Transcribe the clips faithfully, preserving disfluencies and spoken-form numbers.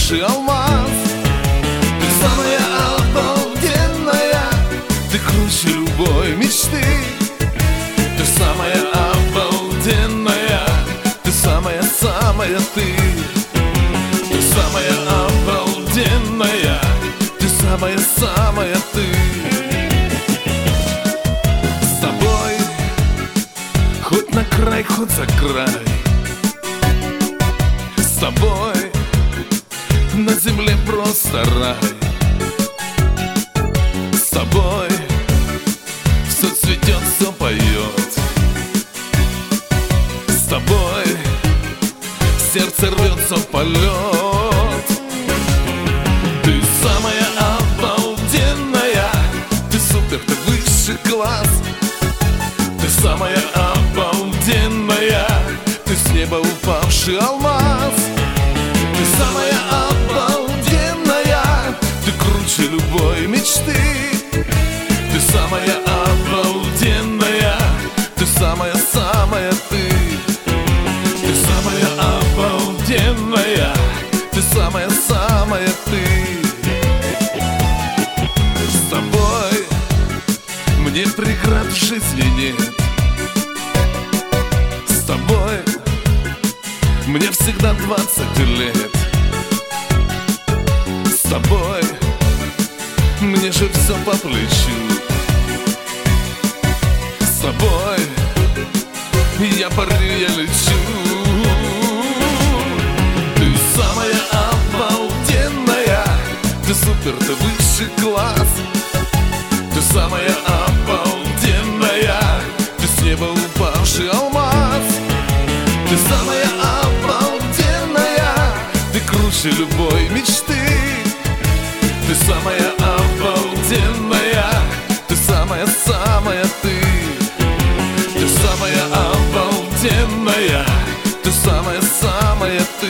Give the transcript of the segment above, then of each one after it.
упавший алмаз. Ты самая обалденная, ты круче любой мечты. Ты самая обалденная, ты самая-самая ты. Ты самая обалденная, ты самая-самая ты. С тобой хоть на край, хоть за край. С тобой на земле просто рай. С тобой все цветет, все поет. С тобой сердце рвется в полет. Ты самая обалденная, ты супер, ты высший класс. Ты самая обалденная, ты с неба упавший алмаз. Ты самая обалденная, ты круче любой мечты. Ты самая обалденная, ты самая-самая ты. Ты самая обалденная, ты самая-самая ты. С тобой мне преград в жизни нет. С тобой мне всегда двадцать лет. С тобой мне же все по плечу. С тобой я парю, я лечу. Ты самая обалденная, ты супер, ты высший класс. Ты самая обалденная, ты с неба упавший алмаз. Ты самая обалденная, ты круче любой мечты. Ты самая обалденная, ты самая-самая ты. Ты самая обалденная, ты самая-самая ты.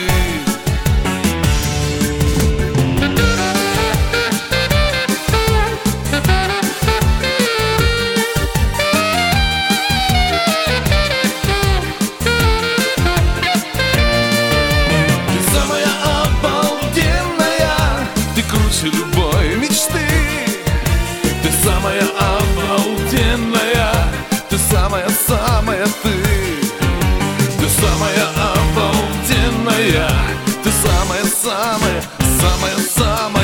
Любой мечты. Ты самая обалденная, ты самая-самая ты. Ты самая обалденная, ты самая-самая, самая-самая.